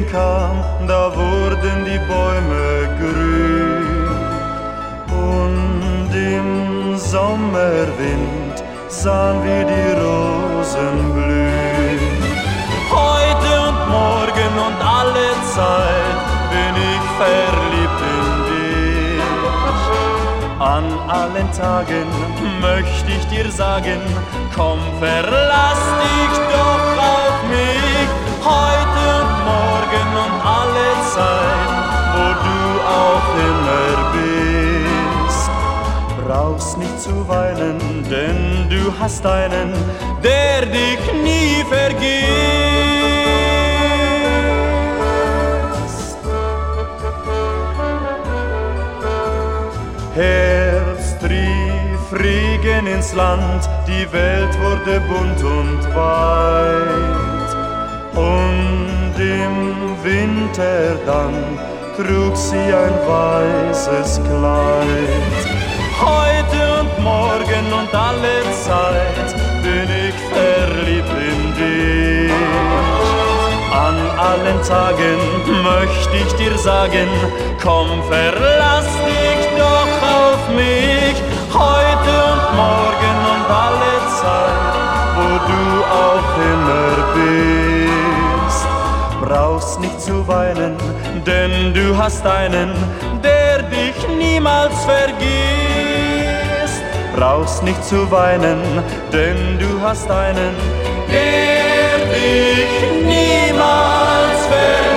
kam, da wurden die Bäume grün. Und im Sommerwind sahen wir die Rosen blühen. Heute und morgen und alle Zeit bin ich verliebt in dich. An allen Tagen möchte ich dir sagen, komm, verlass dich doch auf mich. Heute und morgen und alle Zeit, wo du auch immer bist. Brauchst nicht zu weinen, denn du hast einen, der dich nie vergisst. Herbst rief Regen ins Land, die Welt wurde bunt und weit. Und im Winter dann trug sie ein weißes Kleid. Heute und morgen und alle Zeit bin ich verliebt in dich. An allen Tagen möchte ich dir sagen, komm, verlass dich doch auf mich. Heute und morgen und alle Zeit, wo du auch immer bist. Brauchst nicht zu weinen, denn du hast einen, der dich niemals vergisst. Brauchst nicht zu weinen, denn du hast einen, der dich niemals vergisst.